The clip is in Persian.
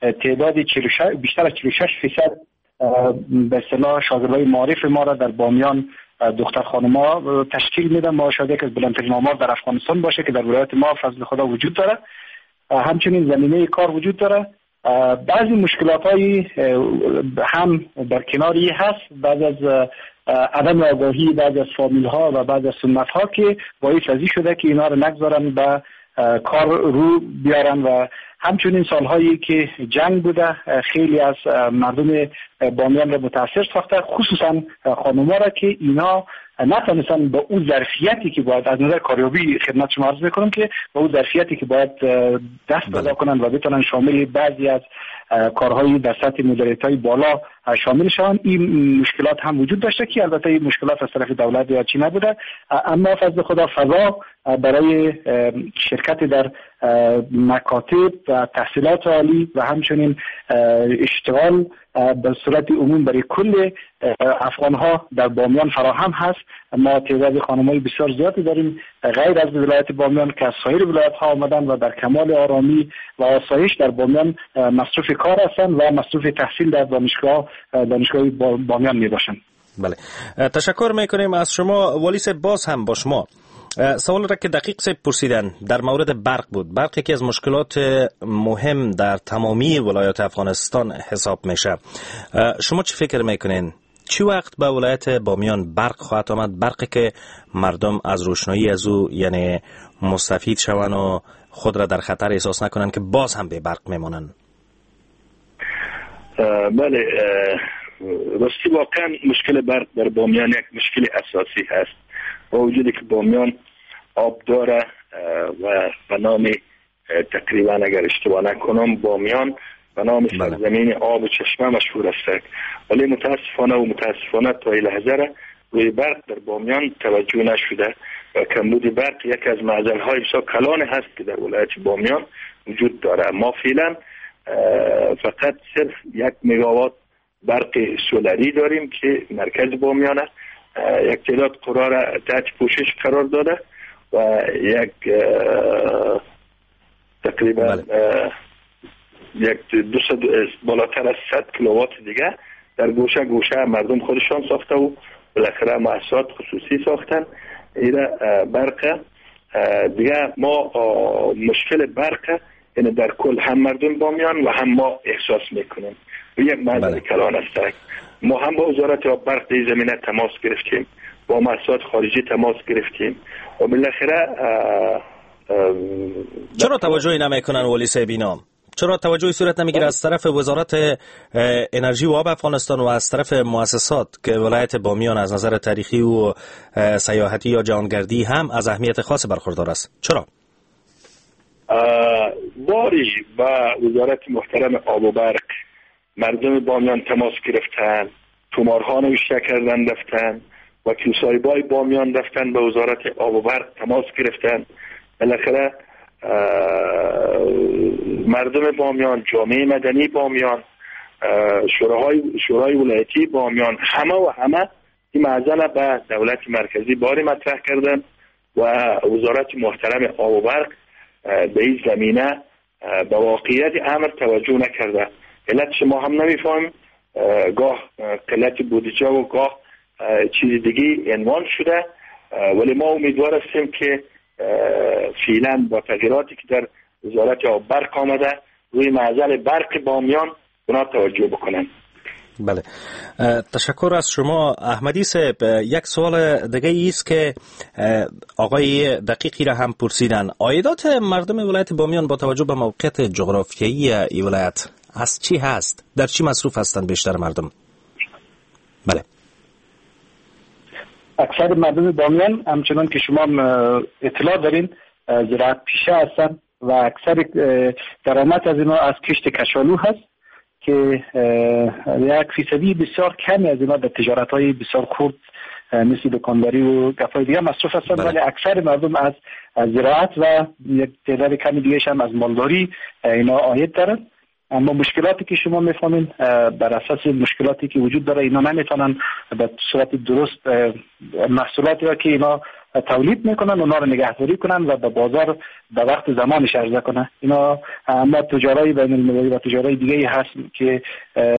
تعداد بیشتر از 46% به اصطلاح شاگردای معارف ما را در بامیان دختر خانم‌ها تشکیل میدن. ما شاید یک از بلندترین آمار در افغانستان باشه که در ولایت ما فضل خدا وجود داره. همچنین زمینه کار وجود داره. بعضی مشکلات‌هایی هم در کناری هست، بعض از عدم آگاهی بعض از فامیل‌ها و بعض از سنت‌ها که باعث ازی شده که اینا رو نگذارن به کار رو بیارن و همچنین سالهایی که جنگ بوده خیلی از مردم بامیان را متاثر ساخته، خصوصا خانم‌ها را که اینا نتونستن با اون ظرفیتی که باید از نظر کاریابی خدمت شما عرض میکنم که با اون ظرفیتی که باید دست پیدا کنن و بتونن شامل بعضی از کارهای در سطح مدیریت‌های بالا شامل شوند. این مشکلات هم وجود داشته که البته این مشکلات از طرف دولت یا چی نبوده، اما فضل خدا فضا برای شرکت در مکاتب و تحصیلات عالی و همچنین اشتغال به صورت عموم برای کل افغان‌ها در بامیان فراهم هست. ما تعداد خانم‌های بسیار زیادی داریم غیر از ولایت بامیان که از سایر ولایت‌ها آمدن و در کمال آرامی و آسایش در بامیان مصروف کار هستند و مصروف تحصیل در دانشگاه بامیان میباشند. بله، تشکر میکنیم از شما. والی صاحب، باز هم با شما سوال را که دقیق صاحب پرسیدن در مورد برق بود. برق یکی از مشکلات مهم در تمامی ولایات افغانستان حساب میشه. شما چی فکر میکنین؟ چی وقت به ولایت بامیان برق خواهد آمد؟ برقی که مردم از روشنایی از او یعنی مستفید شوند و خود را در خطر احساس نکنن که باز هم به برق میمونن. بله، راستی واقعا مشکل برق در بامیان یک مشکل اساسی هست. با وجودی که بامیان آب داره و به نام تقریبا اگر اشتباه نکنم بامیان به نام سرزمین آب و چشمه مشهور است، ولی متاسفانه تا این لحظه روی برق در بامیان توجه نشده و کمبود برق یک از معضل‌های بسیار کلان هست که در ولایت بامیان وجود داره. ما فعلا فقط صرف 1 مگاوات برق سولری داریم که مرکز بامیان است. یک تعداد قرار تحت پوشش قرار داده و یک تقریبا یک 200 بالاتر از 100 کیلووات دیگه در گوشه مردم خودشان ساخته و بالاخره مؤسسات خصوصی ساختن. این برق دیگه ما مشکل برق یعنی در کل هم مردم بامیان و هم ما احساس میکنیم و یک مسئله کلان است. ما هم با وزارت برق در زمینه تماس گرفتیم، با مؤسسات خارجی تماس گرفتیم و بالاخره چرا توجهی نمیکنن ولی صاحب اینا؟ چرا توجهی صورت نمیگیره از طرف وزارت انرژی و آب افغانستان و از طرف مؤسسات که ولایت بامیان از نظر تاریخی و سیاحتی یا جهانگردی هم از اهمیت خاص برخوردار است؟ چرا؟ باری با وزارت محترم آب و برق مردم بامیان تماس گرفتن، تومارها نوشته کردن رفتن، وکیل صاحبای بامیان رفتن به وزارت آب و برق تماس گرفتن. بالاخره مردم بامیان، جامعه مدنی بامیان، شورای ولایتی بامیان همه این معضله به دولت مرکزی باری مطرح کردن و وزارت محترم آب و برق به این زمینه به واقعیت امر توجه نکرده. علت شما هم نمیفهم، گاه قلت بودجه و گاه چیز دیگه عنوان شده، ولی ما امیدوار هستیم که فعلا با تغییراتی که در وزارت آب برق آمده روی معضل برق بامیان اونا توجه بکنن. بله، تشکر از شما احمدی صاحب. یک سوال دیگه ایست که آقای دقیقی را هم پرسیدن. عایدات مردم ولایت بامیان با توجه به موقعیت جغرافیایی این ولایت از چی هست؟ در چی مصروف هستند بیشتر مردم؟ بله، اکثر مردم بامیان همچنان که شما اطلاع دارین زراعت پیشه هستن و اکثر درآمد از اینا از کشت کشالو هست که 1% بسیار کمی از اینا در تجارت‌های بسیار خرد مثل دکانداری و گپ‌های دیگه مصروف هستند، ولی اکثر مردم از زراعت و یک تعداد کمی دیگه هم از مالداری اینا عاید دارن. اما مشکلاتی که شما میفهمین بر اساس مشکلاتی که وجود داره اینا نمیتونن به صورت درست محصولاتی را که اینا تولید میکنن اونا رو نگهداری کنن و به بازار به وقت زمانش عرضه کنن. اینا اما تجارای بین المللی و تجارای دیگه هست که